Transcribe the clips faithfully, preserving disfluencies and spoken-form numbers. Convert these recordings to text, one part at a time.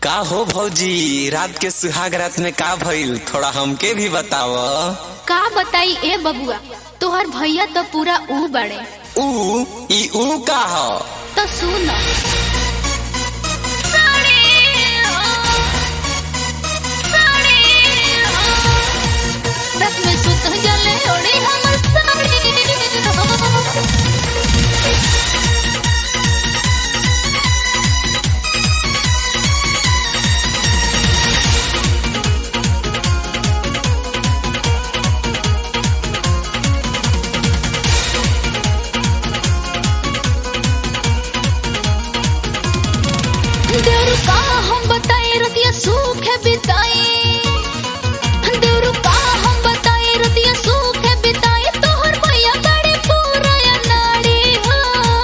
का हो भौजी, रात के सुहाग रात में का भइल, थोड़ा हमके भी बताव। का बताई ए बबुआ, तोहर भैया तो पूरा ऊ बड़े। ऊ ई ऊ का हो? तो सुन, रात में सुत जले ओढ़ी हमर साड़ी। देवरू का हम बताई रतिया सुख है बिताई, देवरू का हम बताई रतिया सुख है बिताई। तोहर भैया बड़े पूरा नाड़ी हो,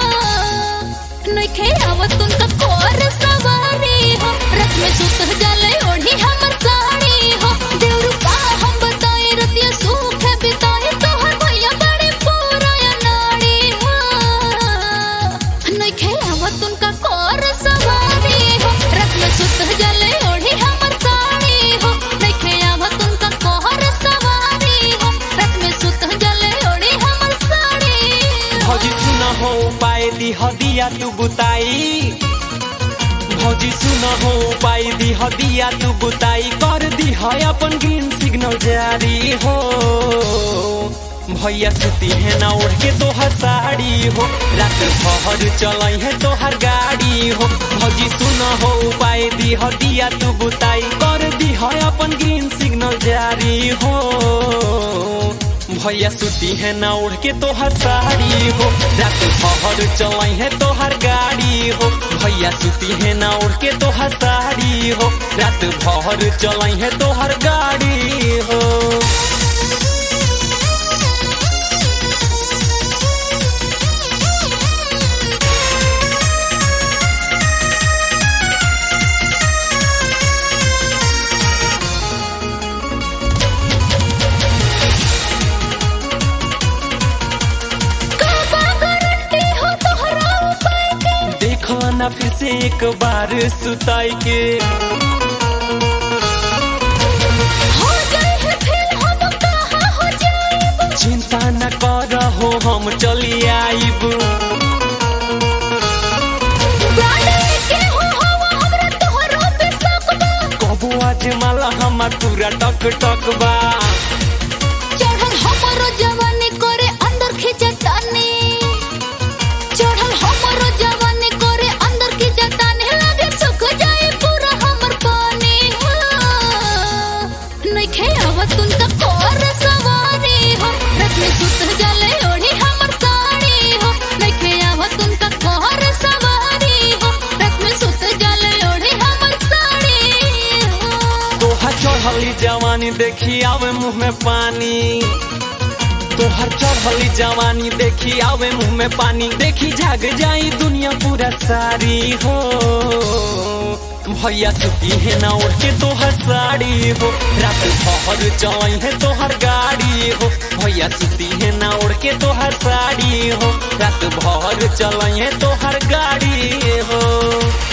नइखे आवत उनका कोर सवारी हो। रात में सुत जले ओढ़ी हमर साड़ी हो। देवरू का हम बताई रतिया सुख है बिताई। तोहर भैया बड़े पूरा नाड़ी हो, नइखे आवत उनका कोर सवारी हो। रात में सुत जले ओढ़ी हमर साड़ी हो, नइखे आवत उनका कोहर सवारी हो। रात में सुत जले ओढ़ी हमर साड़ी हो। भौजी सुना हो पाए दी हदिया तू बुताई, भौजी सुना हो पाए दी हदिया तू बुताई। कर दी है अपन ग्रीन सिग्नल जारी हो। भैया सुती है ना ओढ़ के तोहर साड़ी हो, रात भर चलाई है तोहर गाड़ी हो। भौजी सुना हो पाए दी हदिया तू बुताई। कर दी है अपन ग्रीन सिग्नल जारी हो। भैया सुती है ना ओढ़ के तोहर साड़ी हो, रात भर चलाई है तोहर गाड़ी हो। भैया सुती है ना ओढ़ के तोहर साड़ी हो, रात भर चलाई है तोहर गाड़ी हो। ना फिर से एक बार सुताई के हो जाए है फिर हम कहाँ हो जाएब। चिंता न कर हो हम चली आइब। कबो आज माला हमार पूरा टक टक बा। चढ़ल हमरो जवानी करे अंदर खिंचतानी, चढ़ल हमरो जवानी करे अंदर खिंचतानी। लगे सुख जाए पूरा हमर पानी हो, नइखे आवत उनका कोर सवारी हो। रात में सुत जले ओढ़ी हमर साड़ी हो, नइखे आवत उनका कोर सवारी हो। रात में सुत जले ओढ़ी हमर साड़ी हो। तोहर चढ़ली जवानी देखी आवे मुँह में पानी, तोहर चढ़ली जवानी देखी आवे मुँह में पानी। देखी जाग जाई दुनिया पूरा सारी हो। भैया सुती है ना ओढ़ के तोहर साड़ी हो, रात भर चलाई है तोहर गाड़ी हो। भैया सुती है ना ओढ़ के तोहर साड़ी हो, रात भर चलाई है तोहर गाड़ी हो।